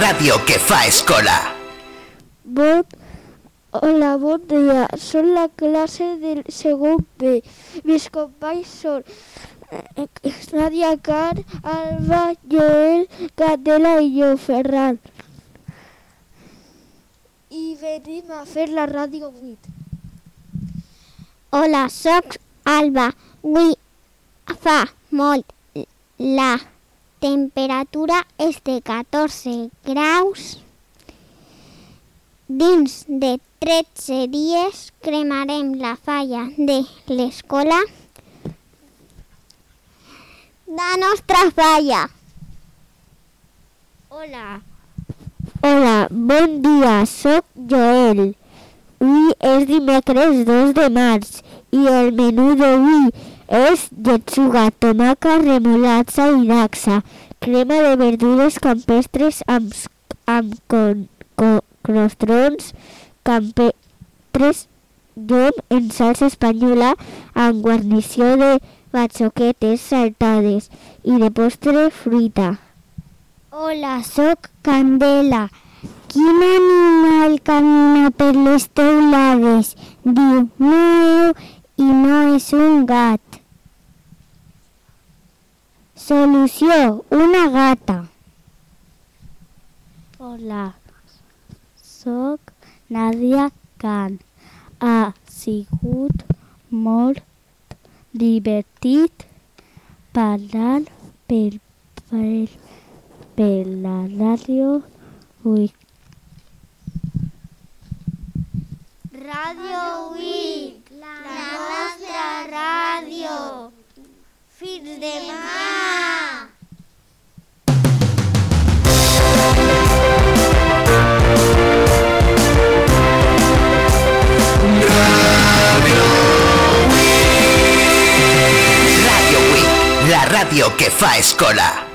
ràdio que fa escola. Hola, bon dia. Som la classe del segon B. Mis companys són Nadia, Car, Alba, Joel, Candela i jo, Ferran. I venim a fer la ràdio 8. Hola, soc Alba. Avui fa molt. La temperatura és de 14 graus. Dins de 13 dies cremarem la falla de l'escola. La nostra falla. Hola, bon dia, soc Joel. Avui és dimecres 2 de març i el menú d'avui és lletxuga, tomàquet, remolatxa i dacsa, crema de verdures campestres amb crostrons campestres, llom en salsa espanyola amb guarnició de batxoquetes saltades i de postre fruita. Hola, soc Candela. Quin animal camina per les teulades? Diu meu i no és un gat. Solució, una gata. Hola, soc Nadia Can. Ha sigut molt divertit parlar per la ràdio 8. Ràdio 8, la nostra ràdio. Fins demà! Ràdio 8, la ràdio que fa escola.